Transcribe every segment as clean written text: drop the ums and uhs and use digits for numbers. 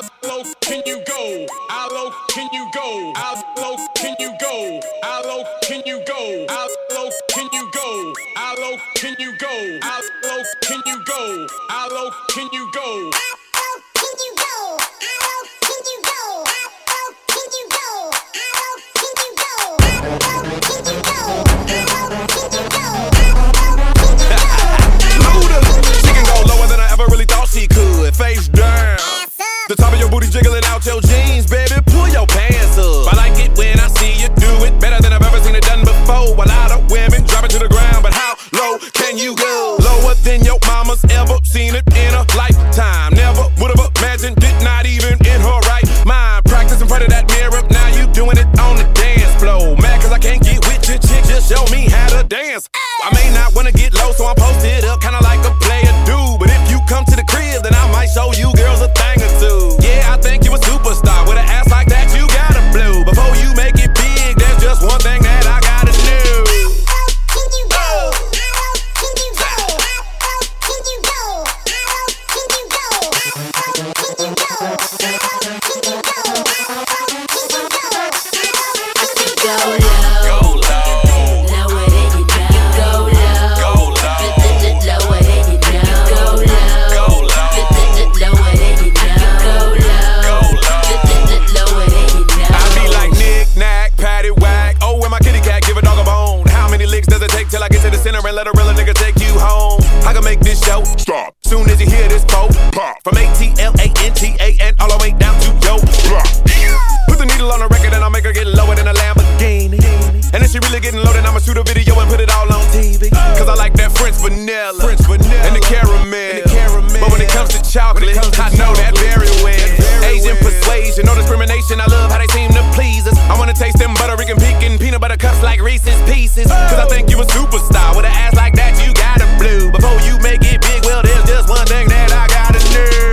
How low can you go? How low can you go? How low can you go? How low can you go? How low can you go? How low can you go? How low can you go? How low can you go? She can go lower than I ever really thought she could. Face down. The top of your booty jiggling out your jeans, baby. Pull your pants up. I like it when I see you do it better than I've ever seen it done before. A lot of women drop it to the ground, but how low can you go? Lower than your mama's ever seen it in a lifetime. Never would've imagined it, not even in her right mind. Practice in front of that mirror, now you doing it on the dance floor. Mad cause I can't get with your chick, just show me how to dance. I may not wanna get low, so I'm posted up, kinda like a player do. But if you come to the crib, then I might show you girls a thing or two. Yeah, I think you a superstar. With an ass like that, you gotta blow. Before you make it big, there's just one thing that I gotta know. Till I get to the center and let a real nigga take you home. I can make this show stop soon as you hear this quote pop. From ATLANTA and all the way down to yo block. Put the needle on the record and I'll make her get lower than a Lamborghini. And if she really getting low, then I'ma shoot a video and put it all on TV. Cause I like that French vanilla and the caramel. But when it comes to chocolate, I know that very well. Asian persuasion, no discrimination. I love how they seem to please us. I wanna taste them Puerto Rican pecan peanut butter cups like Reese's Pieces. Cause I think you a superstar. With an ass like that, you gotta blow. Before you make it big, well, there's just one thing that I gotta know.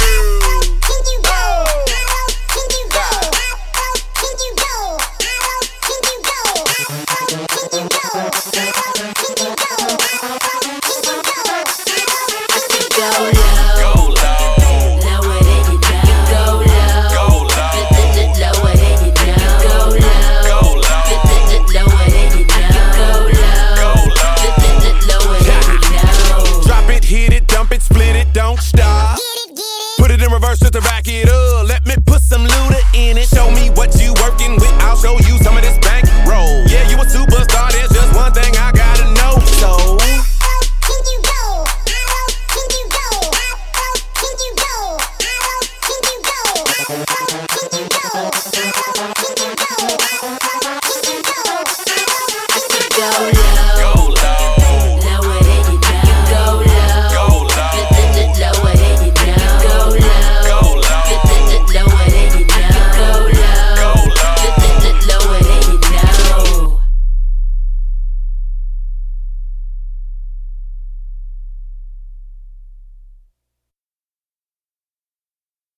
Just to back it up, let me put some looter in it. Show me what you working with, I'll show you some of this bank roll. Yeah, you a superstar, there's just one thing I gotta know. So go.